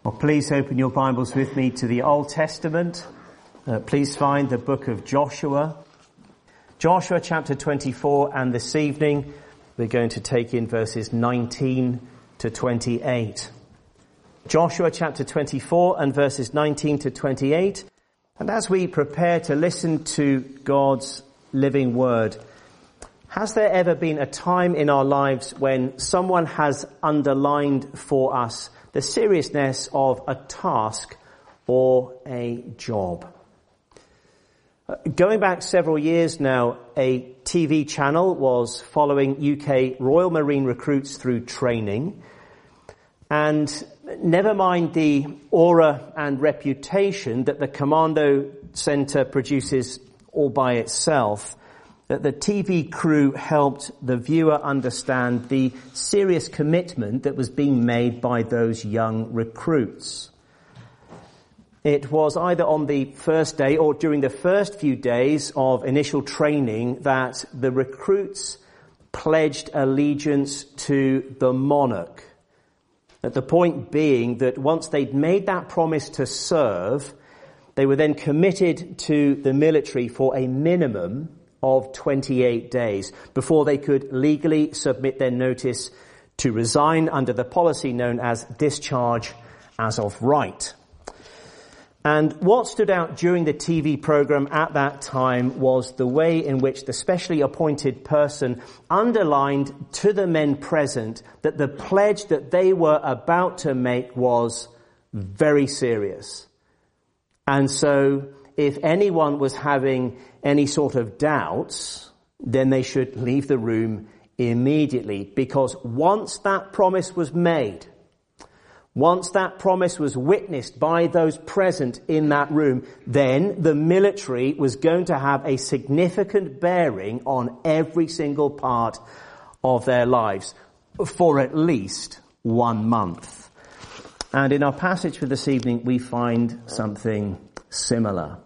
Well, please open your Bibles with me to the Old Testament. Please find the book of Joshua. Joshua chapter 24, and this evening we're going to take in verses 19 to 28. Joshua chapter 24 and verses 19 to 28. And as we prepare to listen to God's living word, has there ever been a time in our lives when someone has underlined for us the seriousness of a task or a job? Going back several years now, a TV channel was following UK Royal Marine recruits through training. And never mind the aura and reputation that the Commando Centre produces all by itself, that the TV crew helped the viewer understand the serious commitment that was being made by those young recruits. It was either on the first day or during the first few days of initial training that the recruits pledged allegiance to the monarch. The point being that once they'd made that promise to serve, they were then committed to the military for a minimum of 28 days before they could legally submit their notice to resign under the policy known as discharge as of right. And what stood out during the TV program at that time was the way in which the specially appointed person underlined to the men present that the pledge that they were about to make was very serious. And so if anyone was having any sort of doubts, then they should leave the room immediately, because once that promise was made, once that promise was witnessed by those present in that room, then the military was going to have a significant bearing on every single part of their lives for at least 1 month. And in our passage for this evening, we find something similar.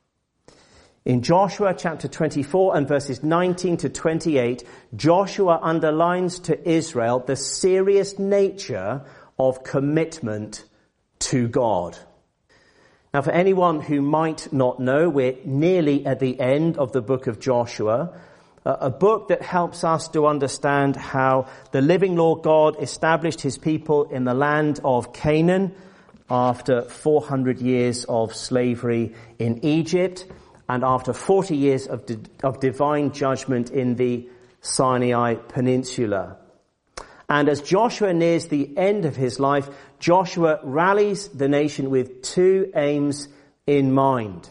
In Joshua chapter 24 and verses 19 to 28, Joshua underlines to Israel the serious nature of commitment to God. Now, for anyone who might not know, we're nearly at the end of the book of Joshua, a book that helps us to understand how the living Lord God established his people in the land of Canaan after 400 years of slavery in Egypt and after 40 years of divine judgment in the Sinai Peninsula. And as Joshua nears the end of his life, Joshua rallies the nation with two aims in mind.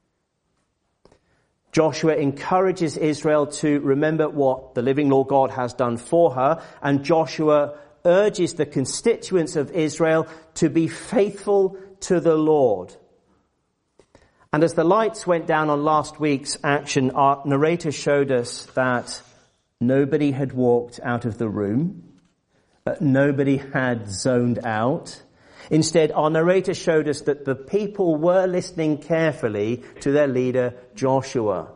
Joshua encourages Israel to remember what the living Lord God has done for her, and Joshua urges the constituents of Israel to be faithful to the Lord. And as the lights went down on last week's action, our narrator showed us that nobody had walked out of the room. Nobody had zoned out. Instead, our narrator showed us that the people were listening carefully to their leader, Joshua.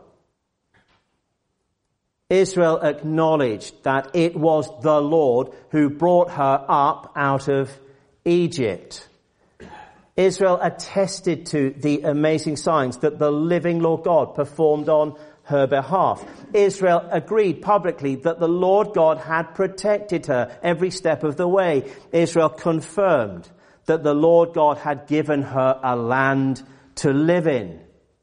Israel acknowledged that it was the Lord who brought her up out of Egypt. Israel attested to the amazing signs that the living Lord God performed on her behalf. Israel agreed publicly that the Lord God had protected her every step of the way. Israel confirmed that the Lord God had given her a land to live in.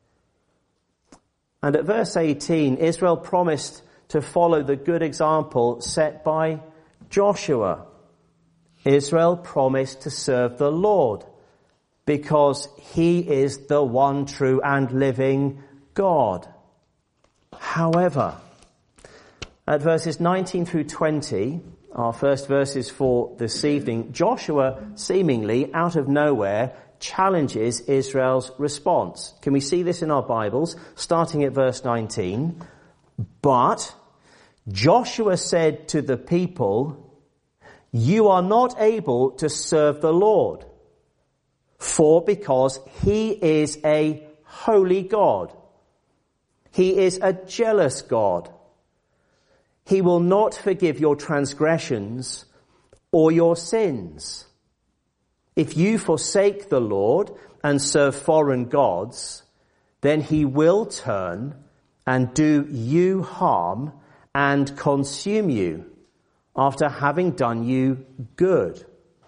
And at verse 18, Israel promised to follow the good example set by Joshua. Israel promised to serve the Lord because he is the one true and living God. However, at verses 19 through 20, our first verses for this evening, Joshua, seemingly out of nowhere, challenges Israel's response. Can we see this in our Bibles? Starting at verse 19. But Joshua said to the people, "You are not able to serve the Lord, because he is a holy God. He is a jealous God. He will not forgive your transgressions or your sins. If you forsake the Lord and serve foreign gods, then he will turn and do you harm and consume you after having done you good.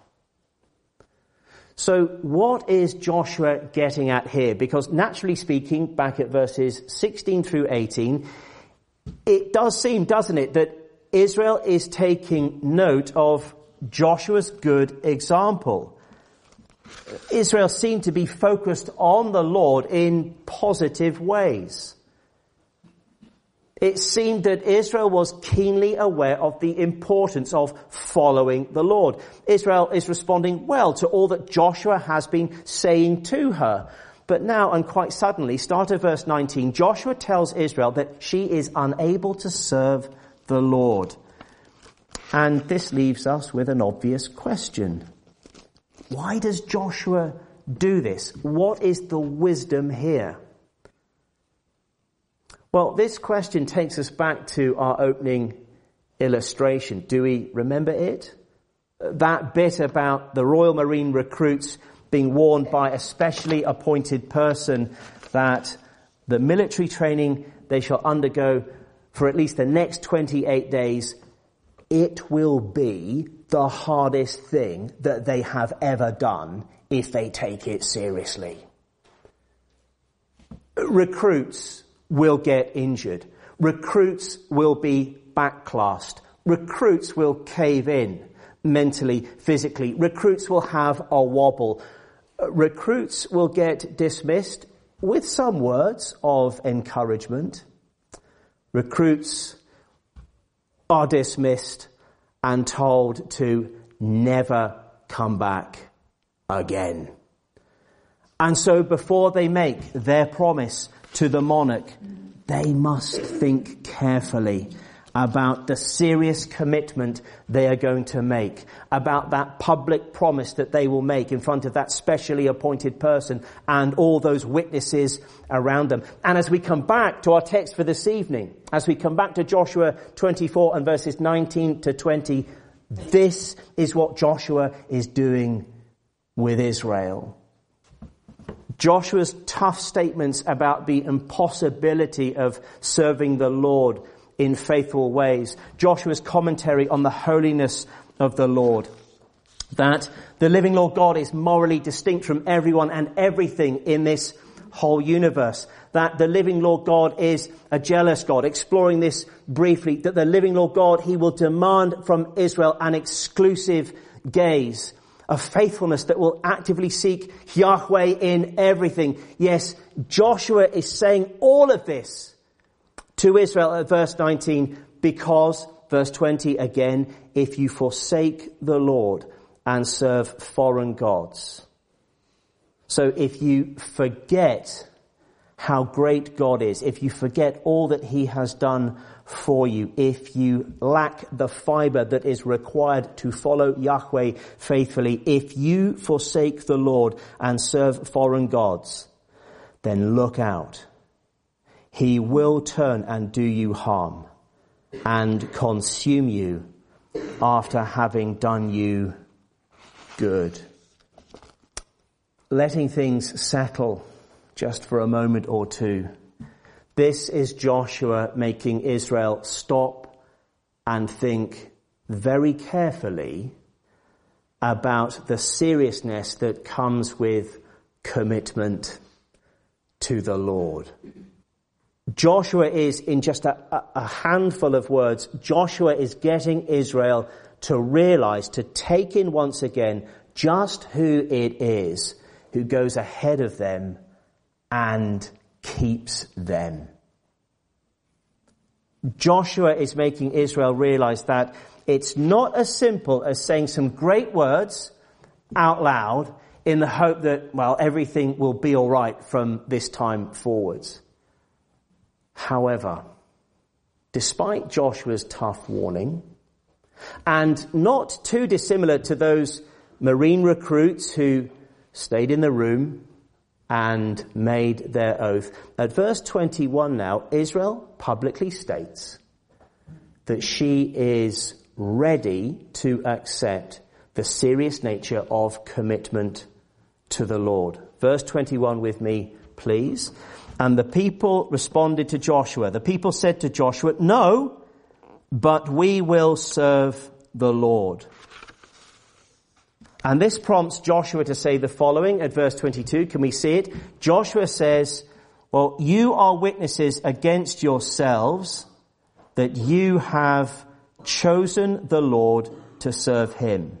So what is Joshua getting at here? Because naturally speaking, back at verses 16 through 18, it does seem, doesn't it, that Israel is taking note of Joshua's good example. Israel seemed to be focused on the Lord in positive ways. It seemed that Israel was keenly aware of the importance of following the Lord. Israel is responding well to all that Joshua has been saying to her. But now, and quite suddenly, start at verse 19, Joshua tells Israel that she is unable to serve the Lord. And this leaves us with an obvious question. Why does Joshua do this? What is the wisdom here? Well, this question takes us back to our opening illustration. Do we remember it? That bit about the Royal Marine recruits being warned by a specially appointed person that the military training they shall undergo for at least the next 28 days, it will be the hardest thing that they have ever done if they take it seriously. Recruits will get injured. Recruits will be backclassed. Recruits will cave in mentally, physically. Recruits will have a wobble. Recruits will get dismissed with some words of encouragement. Recruits are dismissed and told to never come back again. And so before they make their promise to the monarch, they must think carefully about the serious commitment they are going to make, about that public promise that they will make in front of that specially appointed person and all those witnesses around them. And as we come back to our text for this evening, as we come back to Joshua 24 and verses 19 to 20, this is what Joshua is doing with Israel. Joshua's tough statements about the impossibility of serving the Lord in faithful ways. Joshua's commentary on the holiness of the Lord. That the living Lord God is morally distinct from everyone and everything in this whole universe. That the living Lord God is a jealous God. Exploring this briefly, that the living Lord God, he will demand from Israel an exclusive gaze, a faithfulness that will actively seek Yahweh in everything. Yes, Joshua is saying all of this to Israel at verse 19 because, verse 20 again, if you forsake the Lord and serve foreign gods. So if you forget how great God is, if you forget all that he has done for you, if you lack the fiber that is required to follow Yahweh faithfully, if you forsake the Lord and serve foreign gods, then look out. He will turn and do you harm and consume you after having done you good. Letting things settle just for a moment or two. This is Joshua making Israel stop and think very carefully about the seriousness that comes with commitment to the Lord. Joshua is, in just a handful of words, Joshua is getting Israel to realize, to take in once again just who it is who goes ahead of them and keeps them. Joshua is making Israel realize that it's not as simple as saying some great words out loud in the hope that, well, everything will be all right from this time forwards. However, despite Joshua's tough warning, and not too dissimilar to those Marine recruits who stayed in the room and made their oath, at verse 21 now, Israel publicly states that she is ready to accept the serious nature of commitment to the Lord. Verse 21 with me, please. And the people responded to Joshua. The people said to Joshua, "No, but we will serve the Lord." And this prompts Joshua to say the following at verse 22. Can we see it? Joshua says, "Well, you are witnesses against yourselves that you have chosen the Lord to serve him."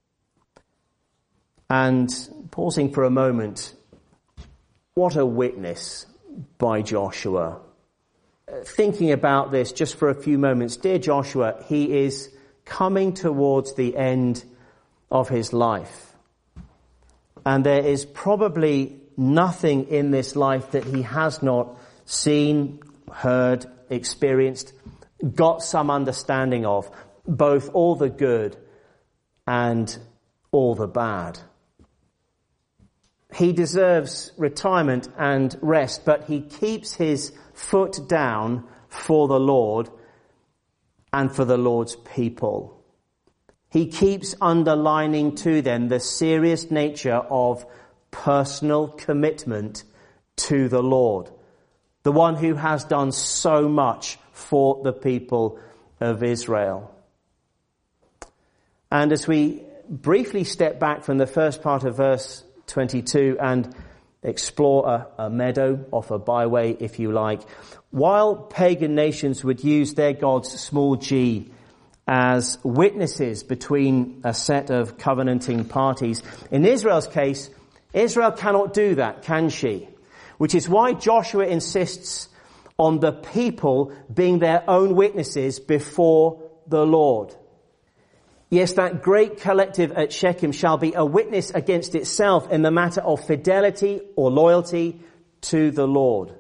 And pausing for a moment, what a witness by Joshua. Thinking about this just for a few moments, dear Joshua, he is coming towards the end of his life. And there is probably nothing in this life that he has not seen, heard, experienced, got some understanding of, both all the good and all the bad. He deserves retirement and rest, but he keeps his foot down for the Lord and for the Lord's people. He keeps underlining to them the serious nature of personal commitment to the Lord, the one who has done so much for the people of Israel. And as we briefly step back from the first part of verse 22 and explore a meadow off a byway, if you like, while pagan nations would use their gods, small g, as witnesses between a set of covenanting parties, in Israel's case, Israel cannot do that, can she? Which is why Joshua insists on the people being their own witnesses before the Lord. Yes, that great collective at Shechem shall be a witness against itself in the matter of fidelity or loyalty to the Lord.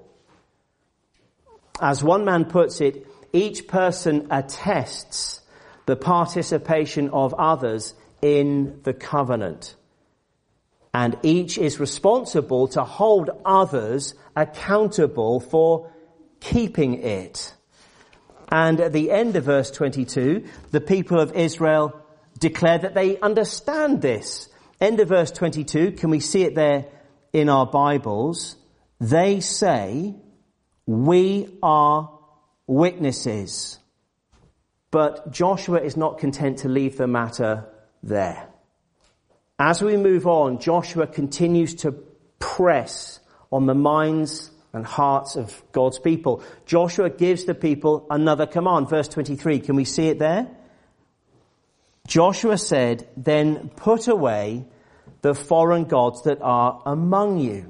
As one man puts it, each person attests the participation of others in the covenant. And each is responsible to hold others accountable for keeping it. And at the end of verse 22, the people of Israel declare that they understand this. End of verse 22, can we see it there in our Bibles? They say, "We are witnesses." But Joshua is not content to leave the matter there. As we move on, Joshua continues to press on the minds and hearts of God's people. Joshua gives the people another command. Verse 23, can we see it there? Joshua said, "Then put away the foreign gods that are among you,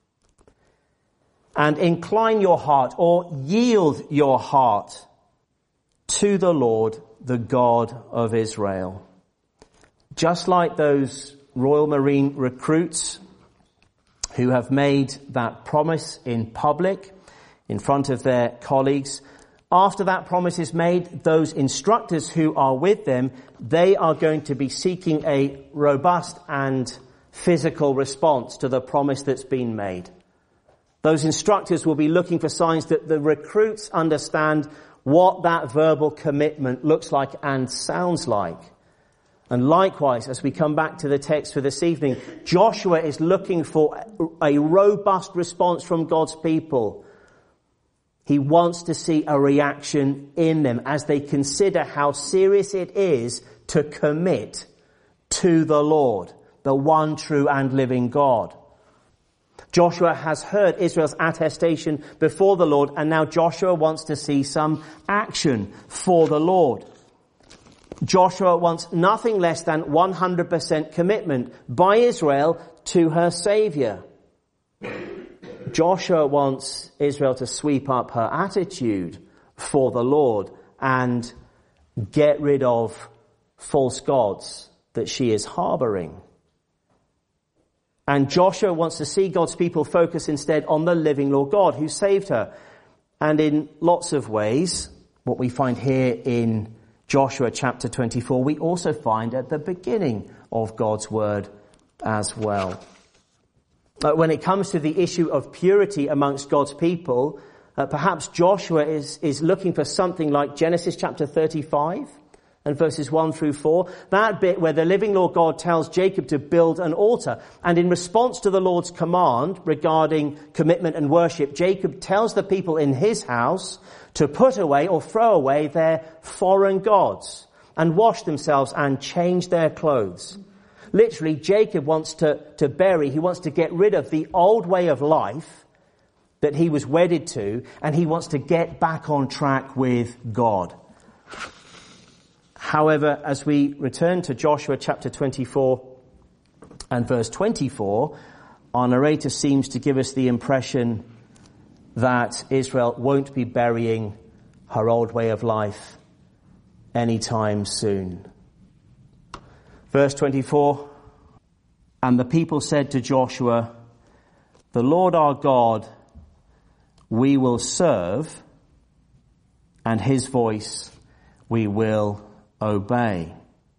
and incline your heart," or yield your heart, "to the Lord, the God of Israel." Just like those Royal Marine recruits who have made that promise in public, in front of their colleagues, after that promise is made, those instructors who are with them, they are going to be seeking a robust and physical response to the promise that's been made. Those instructors will be looking for signs that the recruits understand what that verbal commitment looks like and sounds like. And likewise, as we come back to the text for this evening, Joshua is looking for a robust response from God's people. He wants to see a reaction in them as they consider how serious it is to commit to the Lord, the one true and living God. Joshua has heard Israel's attestation before the Lord, and now Joshua wants to see some action for the Lord. Joshua wants nothing less than 100% commitment by Israel to her Savior. Joshua wants Israel to sweep up her attitude for the Lord and get rid of false gods that she is harboring. And Joshua wants to see God's people focus instead on the living Lord God who saved her. And in lots of ways, what we find here in Joshua chapter 24, we also find at the beginning of God's word as well. When it comes to the issue of purity amongst God's people, perhaps Joshua is looking for something like Genesis chapter 35 and verses 1 through 4, that bit where the living Lord God tells Jacob to build an altar. And in response to the Lord's command regarding commitment and worship, Jacob tells the people in his house to put away or throw away their foreign gods and wash themselves and change their clothes. Literally, Jacob wants to he wants to get rid of the old way of life that he was wedded to, and he wants to get back on track with God. However, as we return to Joshua chapter 24 and verse 24, our narrator seems to give us the impression that Israel won't be burying her old way of life anytime soon. Verse 24, and the people said to Joshua, the Lord our God we will serve, and his voice we will obey.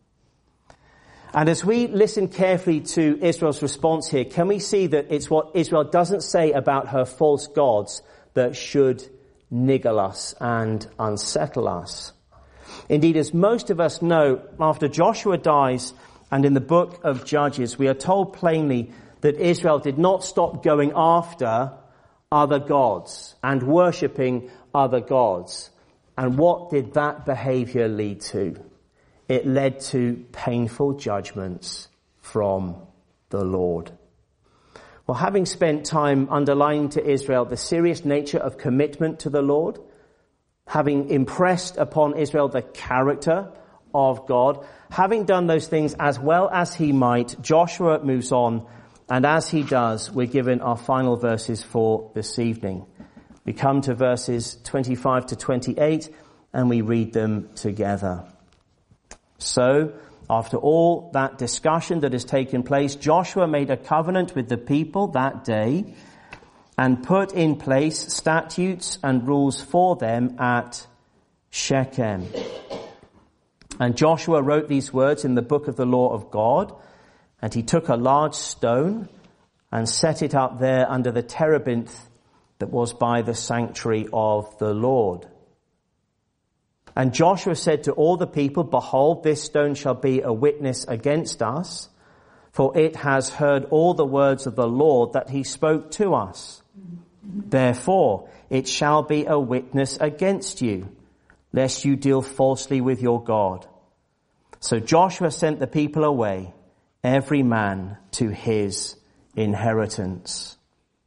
And as we listen carefully to Israel's response here, can we see that it's what Israel doesn't say about her false gods that should niggle us and unsettle us? Indeed, as most of us know, after Joshua dies and in the book of Judges, we are told plainly that Israel did not stop going after other gods and worshipping other gods. And what did that behavior lead to? It led to painful judgments from the Lord. Well, having spent time underlining to Israel the serious nature of commitment to the Lord, having impressed upon Israel the character of God, having done those things as well as he might, Joshua moves on, and as he does, we're given our final verses for this evening. We come to verses 25 to 28, and we read them together. So, after all that discussion that has taken place, Joshua made a covenant with the people that day and put in place statutes and rules for them at Shechem. And Joshua wrote these words in the book of the law of God, and he took a large stone and set it up there under the terebinth that was by the sanctuary of the Lord. And Joshua said to all the people, behold, this stone shall be a witness against us, for it has heard all the words of the Lord that he spoke to us. Therefore, it shall be a witness against you, lest you deal falsely with your God. So Joshua sent the people away, every man to his inheritance.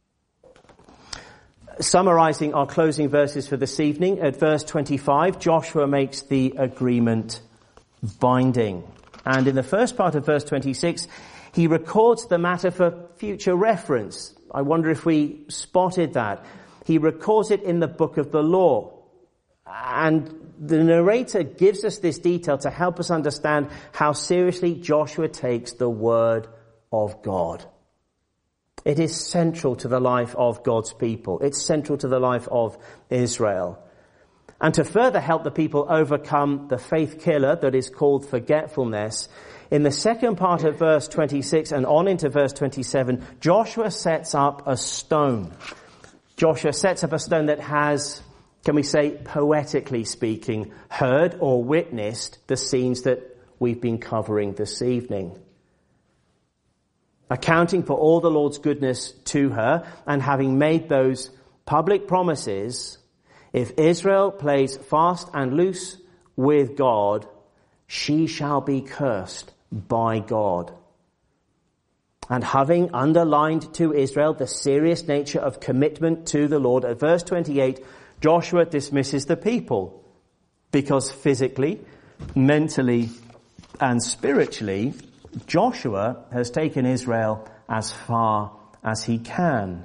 Summarizing our closing verses for this evening, at verse 25, Joshua makes the agreement binding. And in the first part of verse 26, he records the matter for future reference. I wonder if we spotted that. He records it in the book of the law. And the narrator gives us this detail to help us understand how seriously Joshua takes the word of God. It is central to the life of God's people. It's central to the life of Israel. And to further help the people overcome the faith killer that is called forgetfulness, in the second part of verse 26 and on into verse 27, Joshua sets up a stone. Joshua sets up a stone that has, can we say, poetically speaking, heard or witnessed the scenes that we've been covering this evening. Accounting for all the Lord's goodness to her, and having made those public promises, if Israel plays fast and loose with God, she shall be cursed by God. And having underlined to Israel the serious nature of commitment to the Lord, at verse 28, Joshua dismisses the people, because physically, mentally, and spiritually, Joshua has taken Israel as far as he can.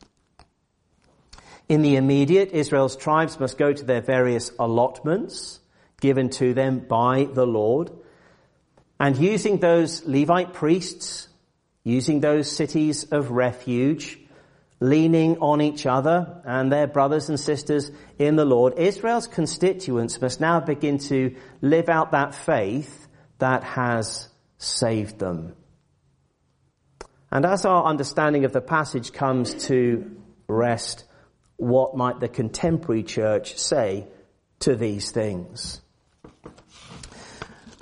In the immediate, Israel's tribes must go to their various allotments given to them by the Lord. And using those Levite priests, using those cities of refuge, leaning on each other and their brothers and sisters in the Lord, Israel's constituents must now begin to live out that faith that has saved them. And as our understanding of the passage comes to rest, what might the contemporary church say to these things?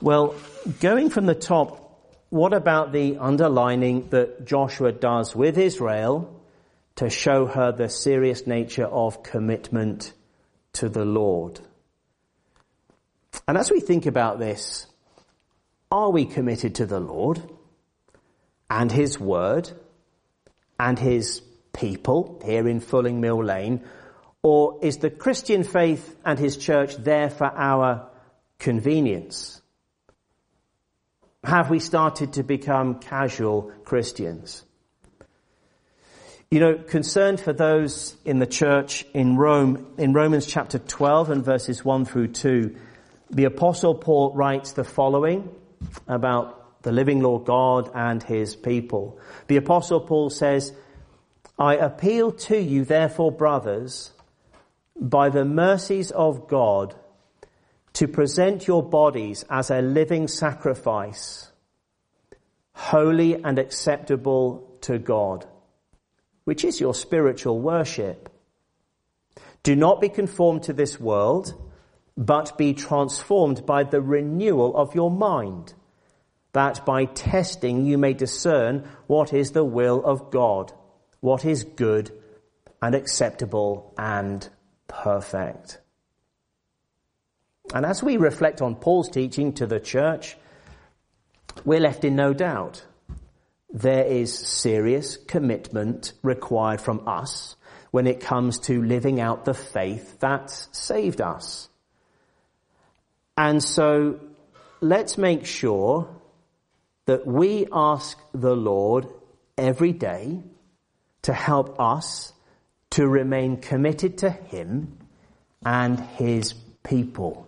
Well, going from the top, what about the underlining that Joshua does with Israel to show her the serious nature of commitment to the Lord? And as we think about this, are we committed to the Lord and his word and his people here in Fulling Mill Lane? Or is the Christian faith and his church there for our convenience? Have we started to become casual Christians? You know, concerned for those in the church in Rome, in Romans chapter 12 and verses 1 through 2, the Apostle Paul writes the following about the living Lord God and his people. The Apostle Paul says, "I appeal to you, therefore, brothers, by the mercies of God, to present your bodies as a living sacrifice, holy and acceptable to God, which is your spiritual worship. Do not be conformed to this world, but be transformed by the renewal of your mind, that by testing you may discern what is the will of God, what is good and acceptable and perfect." And as we reflect on Paul's teaching to the church, we're left in no doubt. There is serious commitment required from us when it comes to living out the faith that saved us. And so let's make sure that we ask the Lord every day to help us to remain committed to him and his people.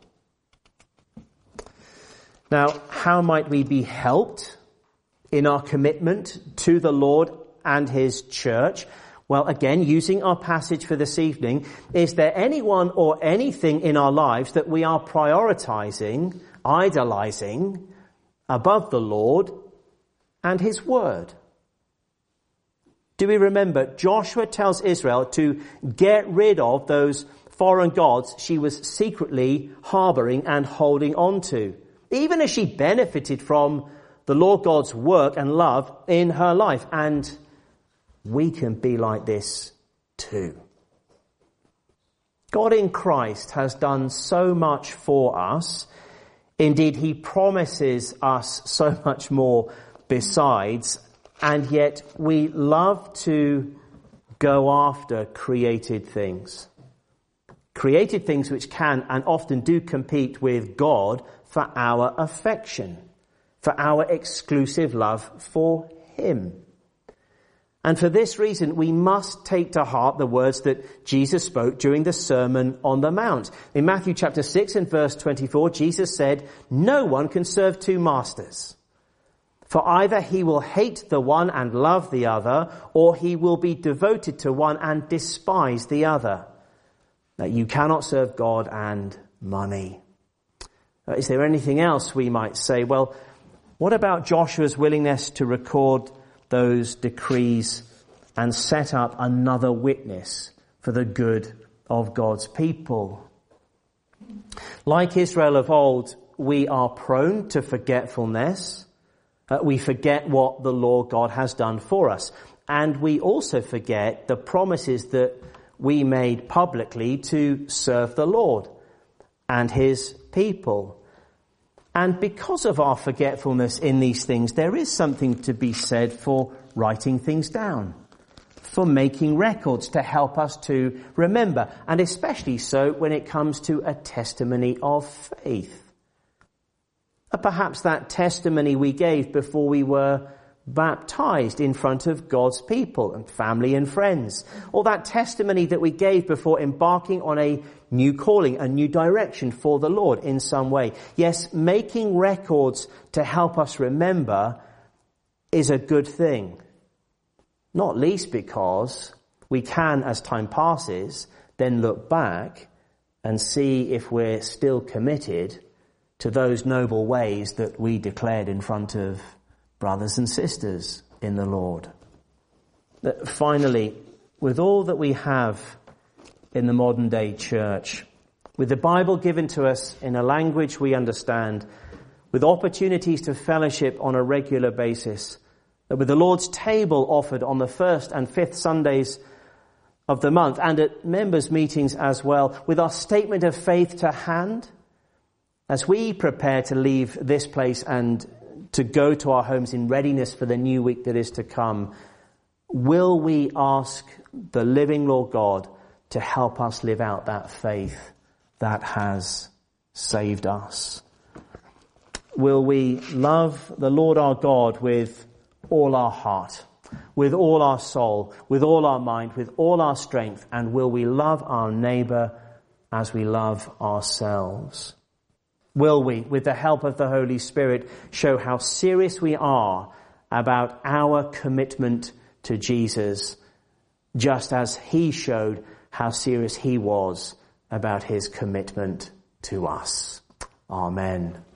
Now, how might we be helped in our commitment to the Lord and his church? Well, again, using our passage for this evening, is there anyone or anything in our lives that we are prioritizing, idolizing above the Lord and his word? Do we remember Joshua tells Israel to get rid of those foreign gods she was secretly harboring and holding on to, even as she benefited from the Lord God's work and love in her life. And we can be like this too. God in Christ has done so much for us. Indeed, he promises us so much more besides. And yet we love to go after created things. Created things which can and often do compete with God for our affection, for our exclusive love for him. And for this reason, we must take to heart the words that Jesus spoke during the Sermon on the Mount. In Matthew chapter 6 and verse 24, Jesus said, "No one can serve two masters. For either he will hate the one and love the other, or he will be devoted to one and despise the other. That you cannot serve God and money." Is there anything else we might say? Well, what about Joshua's willingness to record those decrees and set up another witness for the good of God's people? Like Israel of old, we are prone to forgetfulness. We forget what the Lord God has done for us. And we also forget the promises that we made publicly to serve the Lord and his people. And because of our forgetfulness in these things, there is something to be said for writing things down, for making records to help us to remember, and especially so when it comes to a testimony of faith. Perhaps that testimony we gave before we were baptized in front of God's people and family and friends, or that testimony that we gave before embarking on a new calling, a new direction for the Lord in some way. Yes, making records to help us remember is a good thing, not least because we can, as time passes, then look back and see if we're still committed to those noble ways that we declared in front of brothers and sisters in the Lord. Finally, with all that we have in the modern day church, with the Bible given to us in a language we understand, with opportunities to fellowship on a regular basis, that with the Lord's table offered on the first and fifth Sundays of the month and at members' meetings as well, with our statement of faith to hand, as we prepare to leave this place and to go to our homes in readiness for the new week that is to come, will we ask the living Lord God to help us live out that faith that has saved us? Will we love the Lord our God with all our heart, with all our soul, with all our mind, with all our strength, and will we love our neighbour as we love ourselves? Will we, with the help of the Holy Spirit, show how serious we are about our commitment to Jesus, just as he showed how serious he was about his commitment to us? Amen.